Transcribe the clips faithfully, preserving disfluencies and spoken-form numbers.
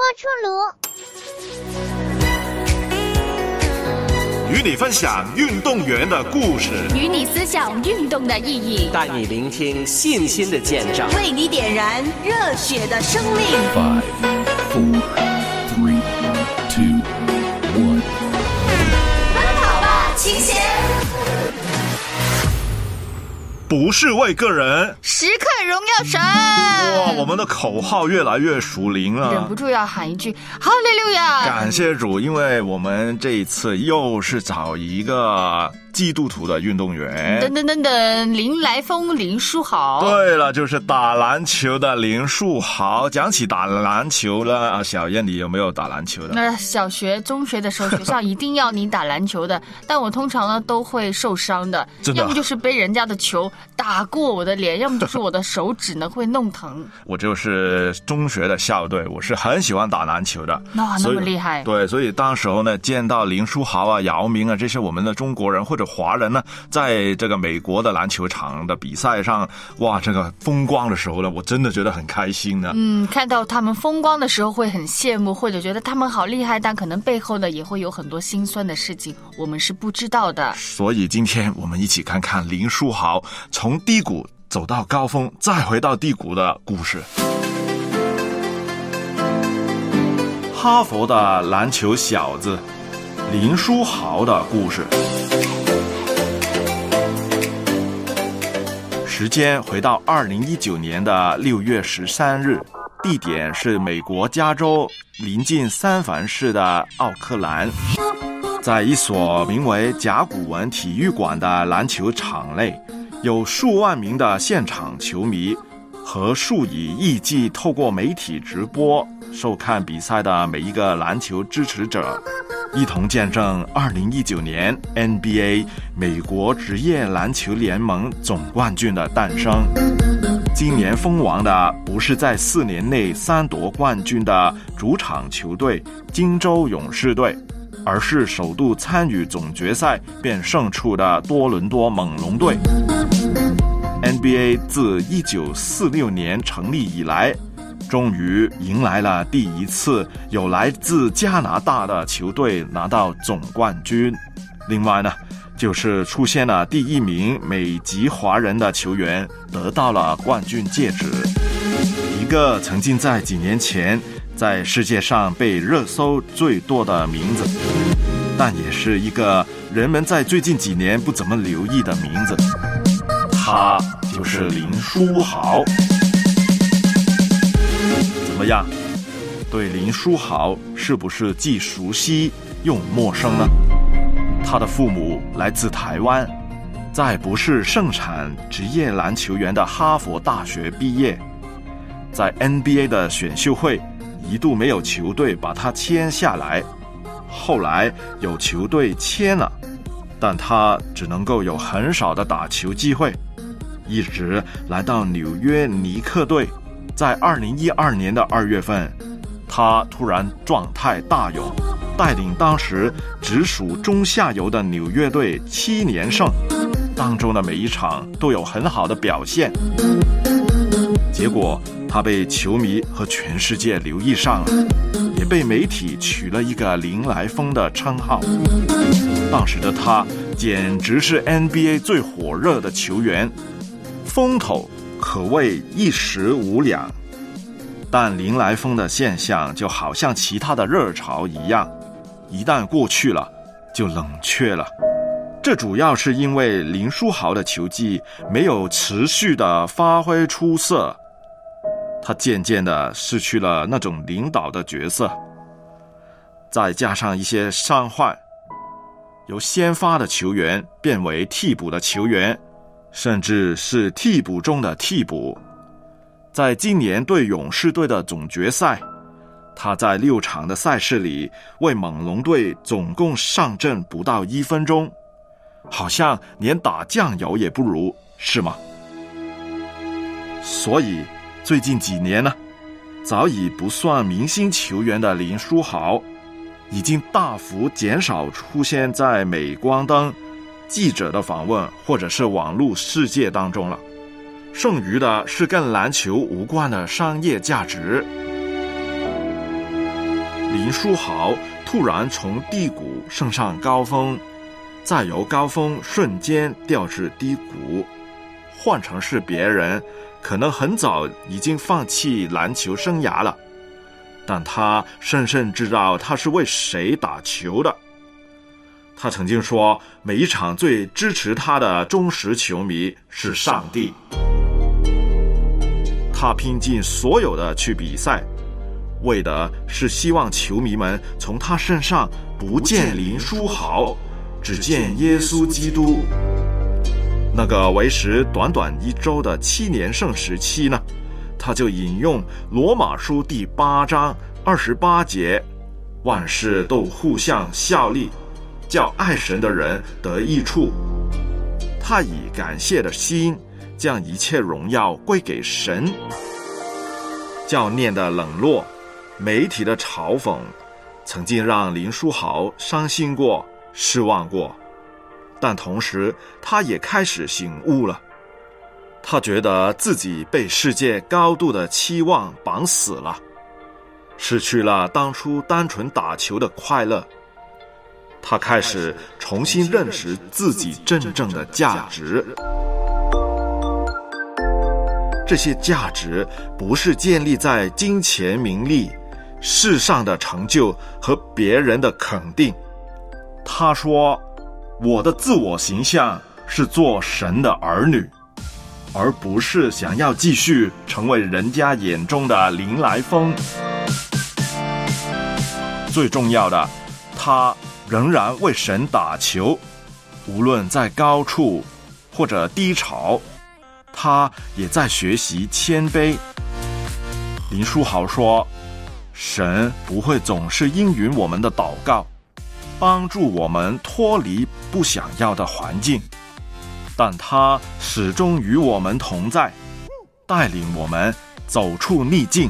出炉，与你分享运动员的故事， 与你思想运动的意义， 带你聆听信心的见证， 为你点燃热血的生命。 Five, four, three, two, one。 奔跑吧，青仙！ 不是为个人， 时刻荣耀神。 哇，我们的口号越来越属灵了， 忍不住要喊一句哈利路亚！ 感谢主，因为我们这一次又是找一个基督徒的运动员。 等等等等，林来疯，林书豪。 对了，就是打篮球的林书豪。讲起打篮球了啊，小燕，你有没有打篮球的？ 那小学、中学的时候，学校一定要你打篮球的，但我通常呢都会受伤的， 真的， 要么就是被人家的球打过我的脸，要么就是我的手指呢会弄疼。 我就是中学的校队，我是很喜欢打篮球的。 哇，那么厉害！ 对，所以当时候呢，见到林书豪啊、姚明啊这些我们的中国人或者华人呢，在这个美国的篮球场的比赛上，哇，这个风光的时候呢，我真的觉得很开心呢。 嗯，看到他们风光的时候会很羡慕，或者觉得他们好厉害，但可能背后呢也会有很多辛酸的事情，我们是不知道的。 所以今天我们一起看看林书豪从低谷走到高峰，再回到低谷的故事。哈佛的篮球小子林书豪的故事。时间回到二零一九年的六月十三日，地点是美国加州临近三藩市的奥克兰，在一所名为甲骨文体育馆的篮球场内，有数万名的现场球迷和数以亿计透过媒体直播收看比赛的每一个篮球支持者，一同见证二零一九年 N B A 美国职业篮球联盟总冠军的诞生。今年封王的不是在四年内三夺冠军的主场球队金州勇士队，而是首度参与总决赛便胜出的多伦多猛龙队。N B A 自一九四六年成立以来，终于迎来了第一次有来自加拿大的球队拿到总冠军。另外呢，就是出现了第一名美籍华人的球员得到了冠军戒指，一个曾经在几年前在世界上被热搜最多的名字，但也是一个人们在最近几年不怎么留意的名字，他就是林书豪。怎么样？对林书豪是不是既熟悉又陌生呢？他的父母来自台湾，在不是盛产职业篮球员的哈佛大学毕业，在 N B A 的选秀会一度没有球队把他签下来，后来有球队签了，但他只能够有很少的打球机会，一直来到纽约尼克队。在二零一二年的二月份，他突然状态大勇，带领当时直属中下游的纽约队七连胜，当中的每一场都有很好的表现。结果他被球迷和全世界留意上了，也被媒体取了一个林来疯的称号。当时的他简直是 N B A 最火热的球员，风头可谓一时无两。但林来疯的现象就好像其他的热潮一样，一旦过去了就冷却了。这主要是因为林书豪的球技没有持续的发挥出色，他渐渐的失去了那种领导的角色，再加上一些伤患，由先发的球员变为替补的球员，甚至是替补中的替补。在今年对勇士队的总决赛，他在六场的赛事里为猛龙队总共上阵不到一分钟，好像连打酱油也不如，是吗？所以最近几年呢，早已不算明星球员的林书豪已经大幅减少出现在镁光灯、记者的访问或者是网络世界当中了，剩余的是跟篮球无关的商业价值。 林书豪突然从低谷升上高峰，再由高峰瞬间掉至低谷，换成是别人，可能很早已经放弃篮球生涯了，但他深深知道他是为谁打球的。他曾经说，每一场最支持他的忠实球迷是上帝。他拼尽所有的去比赛，为的是希望球迷们从他身上不见林书豪，只见耶稣基督。那个为时短短一周的七年圣时期呢，他就引用罗马书第八章二十八节，万事都互相效力，叫爱神的人得益处。他以感谢的心将一切荣耀归给神。教练的冷落，媒体的嘲讽，曾经让林书豪伤心过，失望过，但同时他也开始醒悟了。他觉得自己被世界高度的期望绑死了，失去了当初单纯打球的快乐。他开始重新认识自己真正的价值。这些价值不是建立在金钱、名利、世上的成就和别人的肯定。他说，我的自我形象是做神的儿女，而不是想要继续成为人家眼中的林来疯。最重要的，他仍然为神打球，无论在高处或者低潮，他也在学习谦卑。林书豪说，神不会总是应允我们的祷告，帮助我们脱离不想要的环境，但他始终与我们同在，带领我们走出逆境。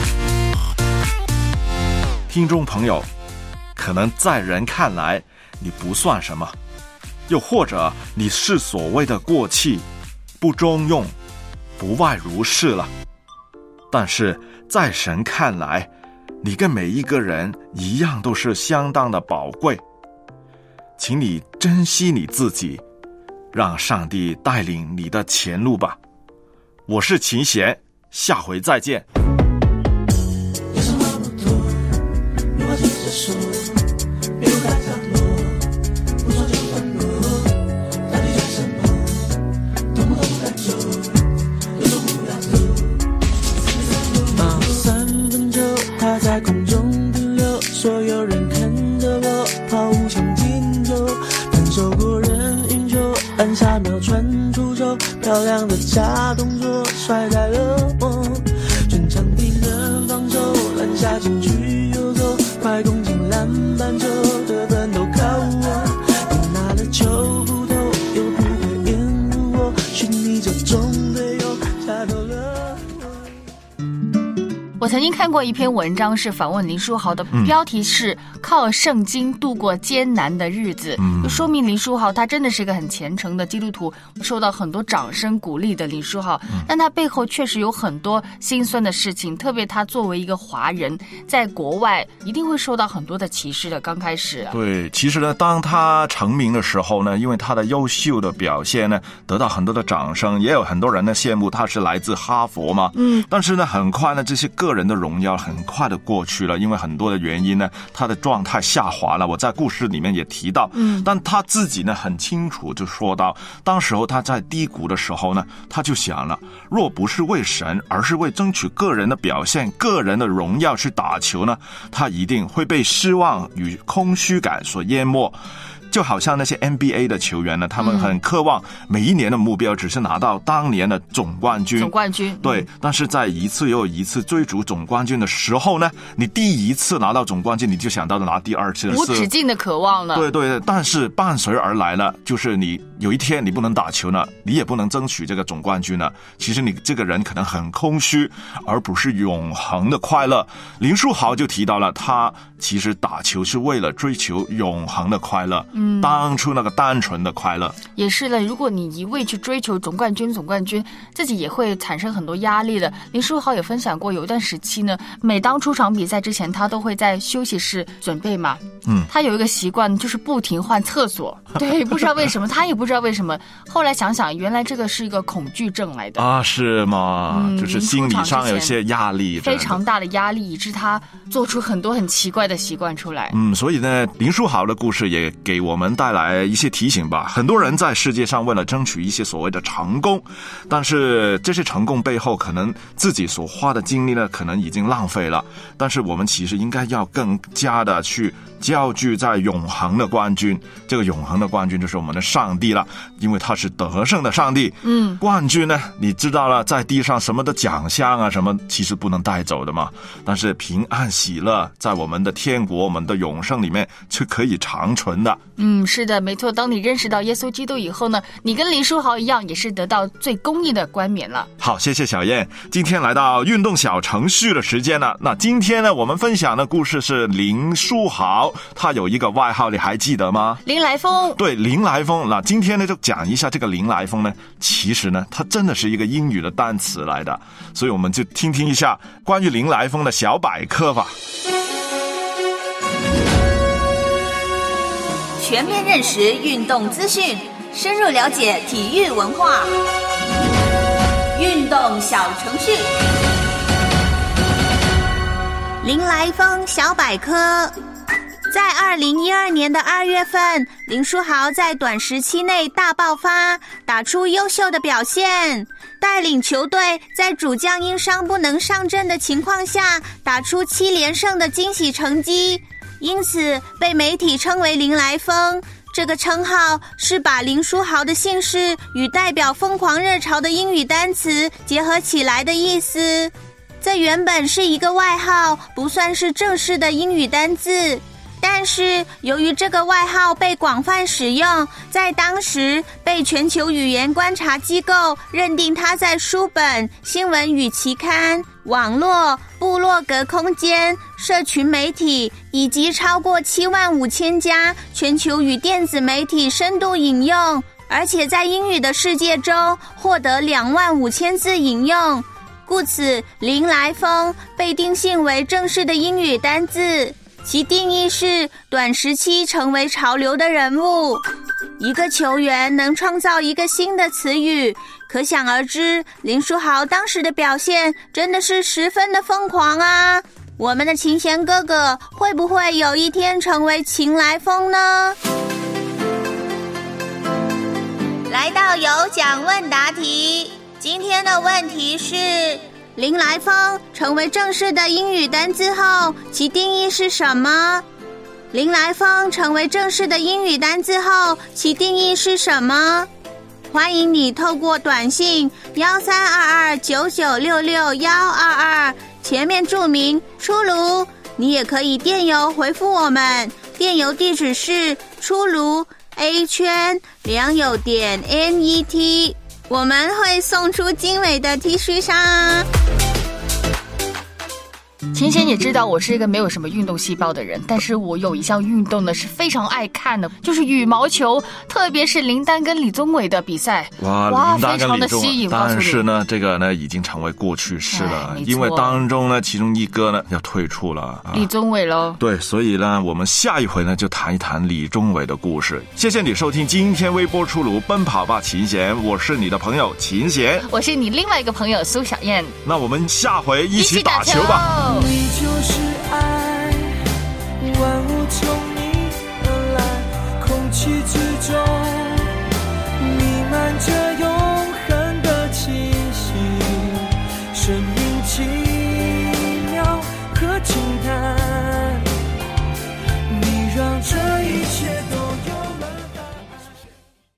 听众朋友，可能在人看来你不算什么，又或者你是所谓的过气、不中用、不外如是了，但是在神看来，你跟每一个人一样都是相当的宝贵。请你珍惜你自己，让上帝带领你的前路吧。我是秦贤，下回再见。 在空中停留，所有人看着我抛物向前走，反手过人运球，按下秒传出手，漂亮的假动作甩在了我，全场敌人防守，篮下禁区游走，快攻进篮板球，得分都靠我，你拿了球不投，又不会掩护我，是你这种队友下头了。 我曾经看过一篇文章，是访问林书豪的，标题是靠圣经度过艰难的日子，嗯，就说明林书豪他真的是一个很虔诚的基督徒，受到很多掌声鼓励的林书豪，嗯，但他背后确实有很多心酸的事情，特别他作为一个华人在国外一定会受到很多的歧视的。刚开始，啊， 对，其实呢，当他成名的时候呢，因为他的优秀的表现呢，得到很多的掌声，也有很多人呢羡慕他是来自哈佛嘛，嗯，但是呢，很快呢，这些个人的荣耀很快的过去了，因为很多的原因呢，他的状态下滑了。我在故事里面也提到，嗯，但他自己呢很清楚就说到，当时候他在低谷的时候呢，他就想了，若不是为神，而是为争取个人的表现、个人的荣耀去打球呢，他一定会被失望与空虚感所淹没。就好像那些 N B A 的球员呢，他们很渴望每一年的目标只是拿到当年的总冠军。 总冠军， 对。嗯，但是在一次又一次追逐总冠军的时候呢，你第一次拿到总冠军，你就想到了拿第二次， 无止境的渴望了。 对对，但是伴随而来了，就是你有一天你不能打球了，你也不能争取这个总冠军了。其实你这个人可能很空虚，而不是永恒的快乐。林书豪就提到了，他其实打球是为了追求永恒的快乐。嗯。 嗯，当初那个单纯的快乐。 也是的，如果你一味去追求总冠军总冠军，自己也会产生很多压力的。林书豪也分享过，有一段时期呢，每当出场比赛之前，他都会在休息室准备嘛。嗯，他有一个习惯，就是不停换厕所。对，不知道为什么，他也不知道为什么。后来想想，原来这个是一个恐惧症来的啊，是吗？嗯，就是心理上有些压力， 非常大的压力，以致他做出很多很奇怪的习惯出来。 嗯，所以呢，林书豪的故事也给我们带来一些提醒吧。很多人在世界上为了争取一些所谓的成功，但是这些成功背后，可能自己所花的精力呢，可能已经浪费了。但是我们其实应该要更加的去焦聚在永恒的冠军，这个永恒的冠军就是我们的上帝了，因为他是得胜的上帝。嗯，冠军呢，你知道了，在地上什么的奖项啊，什么其实不能带走的嘛。但是平安喜乐，在我们的天国、我们的永生里面是可以长存的。 嗯，是的，没错。当你认识到耶稣基督以后呢，你跟林书豪一样，也是得到最公义的冠冕了。 好，谢谢小燕。今天来到运动小程序的时间了。那今天呢，我们分享的故事是林书豪，他有一个外号，你还记得吗？ 林来疯。 对，林来疯。那今天呢，就讲一下这个林来疯呢，其实呢，它真的是一个英语的单词来的，所以我们就听听一下关于林来疯的小百科吧。 全面认识运动资讯，深入了解体育文化。运动小程序，林来疯小百科。在二零一二年的二月份，林书豪在短时期内大爆发，打出优秀的表现，带领球队在主将因伤不能上阵的情况下，打出七连胜的惊喜成绩，因此被媒体称为林来疯。这个称号是把林书豪的姓氏与代表疯狂热潮的英语单词结合起来的意思。这原本是一个外号，不算是正式的英语单字。但是由于这个外号被广泛使用，在当时被全球语言观察机构认定它在书本、新闻与期刊、网络、部落格空间、社群媒体以及超过七万五千家全球与电子媒体深度引用，而且在英语的世界中获得两万五千字引用，故此林来疯被定性为正式的英语单字。其定义是短时期成为潮流的人物。一个球员能创造一个新的词语，可想而知，林书豪当时的表现真的是十分的疯狂啊！我们的琴弦哥哥会不会有一天成为琴来疯呢？来到有奖问答题，今天的问题是：林来疯成为正式的英语单字后，其定义是什么？林来疯成为正式的英语单字后，其定义是什么？欢迎你透过短信幺三二二九九六六幺二二，前面注明出炉。你也可以电邮回复我们，电邮地址是出炉 A 圈良友点 net。我们会送出精美的 T 恤衫。 琴弦也知道我是一个没有什么运动细胞的人，但是我有一项运动呢是非常爱看的，就是羽毛球，特别是林丹跟李宗伟的比赛。 哇， 哇林丹跟李宗伟， 非常的吸引。 但是呢，这个呢已经成为过去式了，因为当中呢，其中一个呢要退出了，啊、 李宗伟喽。 对，所以呢，我们下一回呢就谈一谈李宗伟的故事。谢谢你收听今天微波出炉奔跑吧琴弦，我是你的朋友琴弦， 我是你另外一个朋友苏小燕。 那我们下回一起打球吧。 你就是爱，万物从你而来，空气之中